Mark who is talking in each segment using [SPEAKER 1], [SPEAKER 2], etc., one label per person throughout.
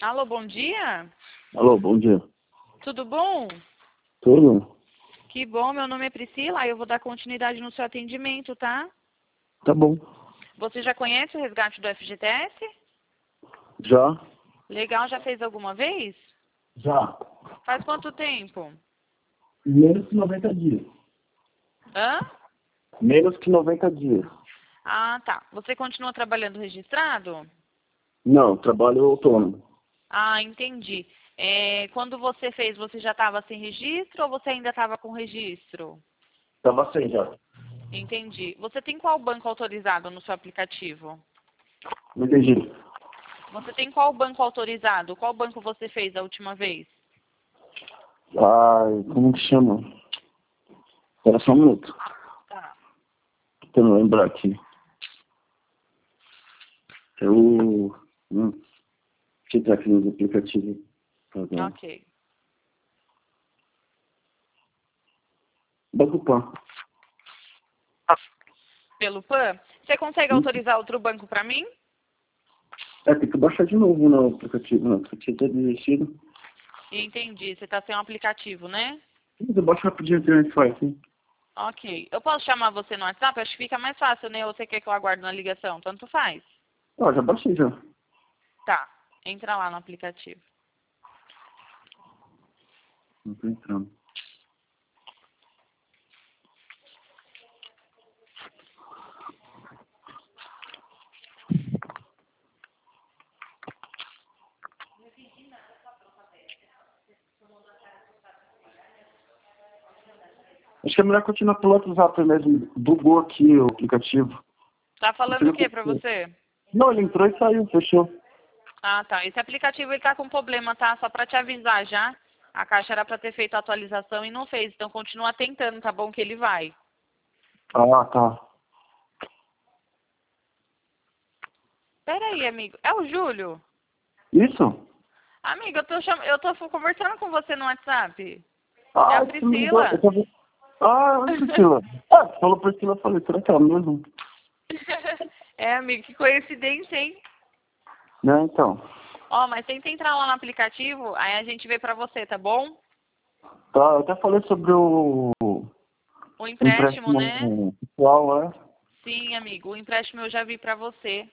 [SPEAKER 1] Alô, bom dia?
[SPEAKER 2] Alô, bom dia.
[SPEAKER 1] Tudo bom?
[SPEAKER 2] Tudo?
[SPEAKER 1] Que bom, meu nome é Priscila, eu vou dar continuidade no seu atendimento, tá?
[SPEAKER 2] Tá bom.
[SPEAKER 1] Você já conhece o resgate do FGTS?
[SPEAKER 2] Já?
[SPEAKER 1] Legal, já fez alguma vez?
[SPEAKER 2] Já.
[SPEAKER 1] Faz quanto tempo?
[SPEAKER 2] Menos que 90 dias.
[SPEAKER 1] Hã?
[SPEAKER 2] Menos que 90 dias.
[SPEAKER 1] Ah, tá. Você continua trabalhando registrado?
[SPEAKER 2] Não, trabalho autônomo.
[SPEAKER 1] Ah, entendi. Quando você fez, você já estava sem registro ou você ainda estava com registro?
[SPEAKER 2] Tava sem já.
[SPEAKER 1] Entendi. Você tem qual banco autorizado no seu aplicativo?
[SPEAKER 2] Não entendi.
[SPEAKER 1] Você tem qual banco autorizado? Qual banco você fez a última vez?
[SPEAKER 2] Ai, como que chama? Espera só um minuto.
[SPEAKER 1] Tá.
[SPEAKER 2] Tentando lembrar aqui. É o... Deixa eu entrar aqui nos aplicativos.
[SPEAKER 1] Ok.
[SPEAKER 2] Banco Pan.
[SPEAKER 1] Pelo PAN? Você consegue autorizar outro banco para mim?
[SPEAKER 2] Tem que baixar de novo no aplicativo. No aplicativo tá desistido.
[SPEAKER 1] Entendi. Você está sem um aplicativo, né?
[SPEAKER 2] Eu baixo rapidinho a internet faz, sim.
[SPEAKER 1] Ok. Eu posso chamar você no WhatsApp? Acho que fica mais fácil, né? Ou você quer que eu aguarde na ligação? Tanto faz.
[SPEAKER 2] Ah, já baixei já.
[SPEAKER 1] Tá. Entra lá no aplicativo.
[SPEAKER 2] Não tô entrando. Acho que é melhor continuar pelo WhatsApp mesmo. Bugou aqui o aplicativo.
[SPEAKER 1] Tá falando o que para você?
[SPEAKER 2] Não, ele entrou e saiu, fechou.
[SPEAKER 1] Ah, tá. Esse aplicativo ele tá com problema, tá? Só para te avisar já. A Caixa era para ter feito a atualização e não fez. Então continua tentando, tá bom? Que ele vai.
[SPEAKER 2] Ah, tá.
[SPEAKER 1] Pera aí, amigo. É o Júlio?
[SPEAKER 2] Isso?
[SPEAKER 1] Amigo, eu tô conversando com você no WhatsApp. É a
[SPEAKER 2] Ah, você me ligou.
[SPEAKER 1] Priscila.
[SPEAKER 2] Oi, Priscila. Ah, você falou Priscila, eu falei, será que é a mesma?
[SPEAKER 1] É, amigo, que coincidência, hein?
[SPEAKER 2] Né, então.
[SPEAKER 1] Ó, mas tenta entrar lá no aplicativo, aí a gente vê pra você, tá bom?
[SPEAKER 2] Tá, eu até falei sobre o
[SPEAKER 1] O empréstimo, né?
[SPEAKER 2] empréstimo pessoal, é.
[SPEAKER 1] Sim, amigo, o empréstimo eu já vi pra você.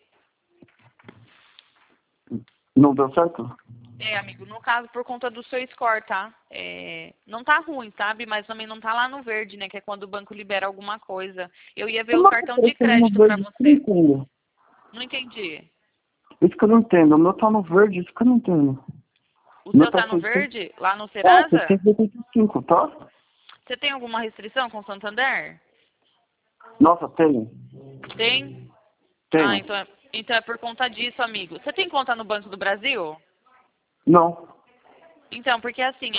[SPEAKER 2] Não deu certo?
[SPEAKER 1] É, amigo, no caso, por conta do seu score, tá? Não tá ruim, sabe? Mas também não tá lá no verde, né? Que é quando o banco libera alguma coisa. Eu ia ver o
[SPEAKER 2] Como é que
[SPEAKER 1] cartão de
[SPEAKER 2] apareceu no
[SPEAKER 1] crédito pra
[SPEAKER 2] verde? Isso que eu não
[SPEAKER 1] você.
[SPEAKER 2] entendo.
[SPEAKER 1] Não entendi.
[SPEAKER 2] Isso que eu não entendo. O meu tá no verde, isso que eu não entendo.
[SPEAKER 1] O
[SPEAKER 2] O meu
[SPEAKER 1] seu
[SPEAKER 2] tá
[SPEAKER 1] tá no
[SPEAKER 2] 600...
[SPEAKER 1] verde, lá no
[SPEAKER 2] Ah,
[SPEAKER 1] Serasa?
[SPEAKER 2] 685, tá?
[SPEAKER 1] Você tem alguma restrição com o Santander?
[SPEAKER 2] Nossa, tenho.
[SPEAKER 1] Tem? Ah,
[SPEAKER 2] Tenho.
[SPEAKER 1] então é por conta disso, amigo. Você tem conta no Banco do Brasil?
[SPEAKER 2] Não.
[SPEAKER 1] Então, porque assim,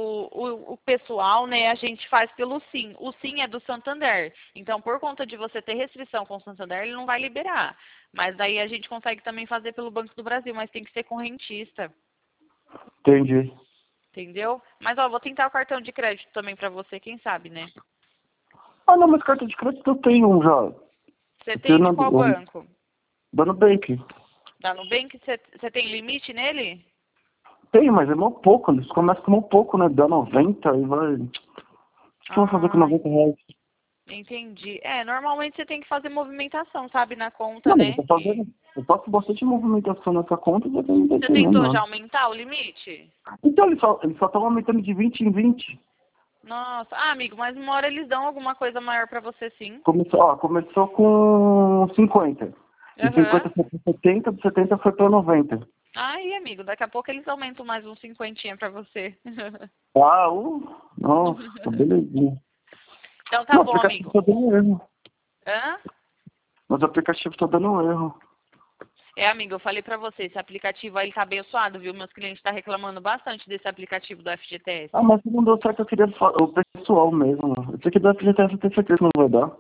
[SPEAKER 1] o pessoal, né, a gente faz pelo SIM. O SIM é do Santander. Então, por conta de você ter restrição com o Santander, ele não vai liberar. Mas daí a gente consegue também fazer pelo Banco do Brasil, mas tem que ser com rentista.
[SPEAKER 2] Entendi.
[SPEAKER 1] Entendeu? Mas, ó, vou tentar o cartão de crédito também pra você, quem sabe, né?
[SPEAKER 2] Ah, não, mas carta de crédito eu tenho um já.
[SPEAKER 1] Você
[SPEAKER 2] Eu tenho
[SPEAKER 1] tem de qual banco?
[SPEAKER 2] da Nubank.
[SPEAKER 1] Da Nubank? Você tem limite nele?
[SPEAKER 2] Tenho, mas é muito pouco. Eles começam com muito pouco, né? Dá 90 e vai... O que eu vou fazer com
[SPEAKER 1] Ah,
[SPEAKER 2] 90 reais?
[SPEAKER 1] entendi. Normalmente você tem que fazer movimentação, sabe, na conta,
[SPEAKER 2] Não, mas eu
[SPEAKER 1] né?
[SPEAKER 2] tô fazendo... Eu faço bastante movimentação nessa conta e já não tá
[SPEAKER 1] Você
[SPEAKER 2] entendendo
[SPEAKER 1] tentou
[SPEAKER 2] nada.
[SPEAKER 1] já aumentar o limite?
[SPEAKER 2] Então, eles só estão aumentando de 20 em 20.
[SPEAKER 1] Nossa, amigo, mas uma hora eles dão alguma coisa maior pra você sim.
[SPEAKER 2] Começou com 50. De 50
[SPEAKER 1] Aham.
[SPEAKER 2] foi para 70, de 70 foi para 90.
[SPEAKER 1] Ai, amigo, daqui a pouco eles aumentam mais uns 50 pra você.
[SPEAKER 2] Ah, nossa, belezinha.
[SPEAKER 1] Então tá
[SPEAKER 2] Não, o
[SPEAKER 1] bom,
[SPEAKER 2] aplicativo
[SPEAKER 1] amigo.
[SPEAKER 2] tá dando erro.
[SPEAKER 1] Hã?
[SPEAKER 2] Mas o aplicativo tá dando erro.
[SPEAKER 1] Amigo, eu falei pra você, esse aplicativo aí ele tá abençoado, viu? Meus clientes estão reclamando bastante desse aplicativo do
[SPEAKER 2] Ah,
[SPEAKER 1] FGTS.
[SPEAKER 2] mas se não deu certo, eu queria o pessoal mesmo. Esse aqui da FGTS eu tenho certeza que não vai dar.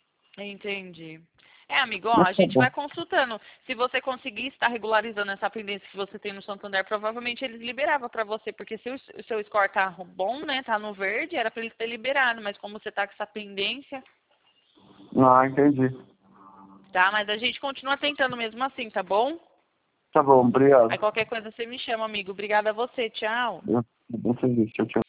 [SPEAKER 1] Entendi. Amigo, ó,
[SPEAKER 2] Mas
[SPEAKER 1] a
[SPEAKER 2] tá
[SPEAKER 1] gente
[SPEAKER 2] bom.
[SPEAKER 1] vai consultando. Se você conseguir estar regularizando essa pendência que você tem no Santander, provavelmente eles liberavam pra você, porque se o seu score tá bom, né, tá no verde, era pra eles ter liberado, mas como você tá com essa pendência,
[SPEAKER 2] Ah, entendi.
[SPEAKER 1] tá? Mas a gente continua tentando mesmo assim, tá bom?
[SPEAKER 2] Tá bom, obrigado.
[SPEAKER 1] Aí qualquer coisa você me chama, amigo. Obrigada a você. Tchau.
[SPEAKER 2] Bom serviço, tchau, tchau.